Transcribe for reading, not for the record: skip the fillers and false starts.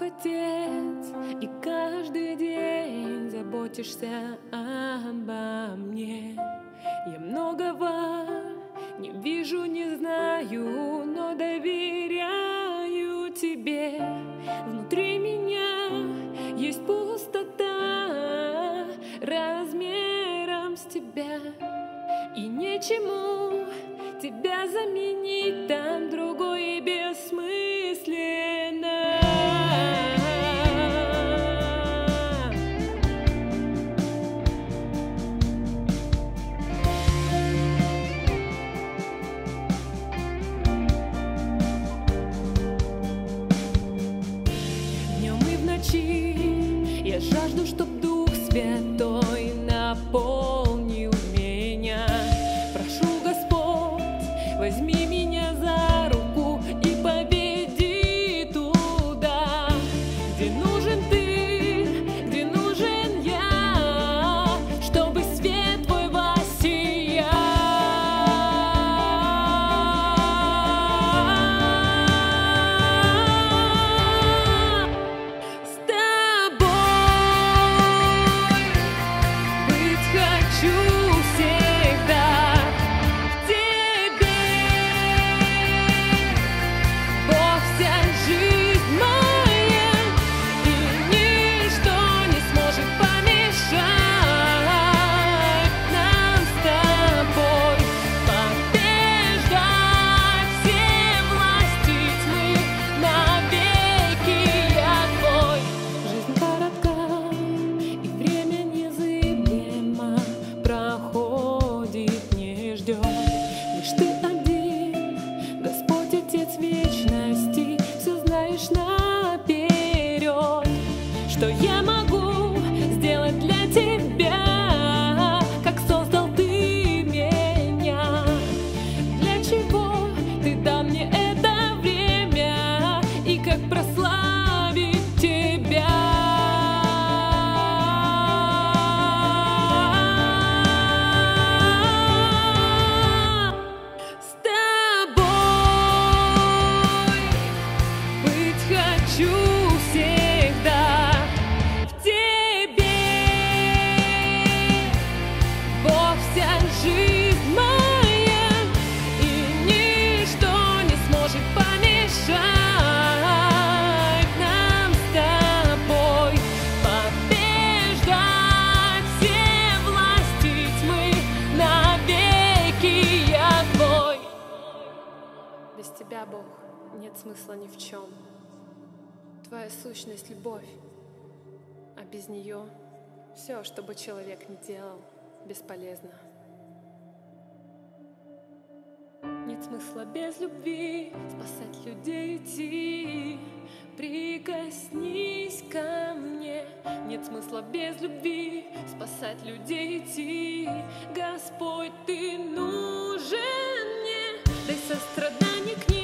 Бог Отец, и каждый день заботишься обо мне. Я многого не вижу, не знаю, но доверяю Тебе. Внутри меня есть пустота размером с Тебя, и нечему Тебя заменить, там другое бессмысленно. Днем и в ночи я жажду, чтоб Дух Святой наполнил меня. Прошу, Господь, возьми меня за руку и поведи туда, где нужен Ты, где нужен я, чтобы свет Твой воссиял. С Тобой быть хочу всегда. Лишь Ты один, Господь Отец вечности, все знаешь наперед. Что я могу сделать для Тебя, как создал Ты меня? Для чего Ты дал мне это время, и как прославить Тебя? Хочу всегда в Тебе, Бог, вся жизнь моя, и ничто не сможет помешать нам с Тобой побеждать все власти тьмы, навеки я Твой. Без Тебя, Бог, нет смысла ни в чем. Твоя сущность — любовь, а без нее все, что бы человек ни делал, бесполезно. Нет смысла без любви спасать людей, идти. Прикоснись ко мне. Нет смысла без любви спасать людей, идти. Господь, Ты нужен мне, дай сострадание к ним.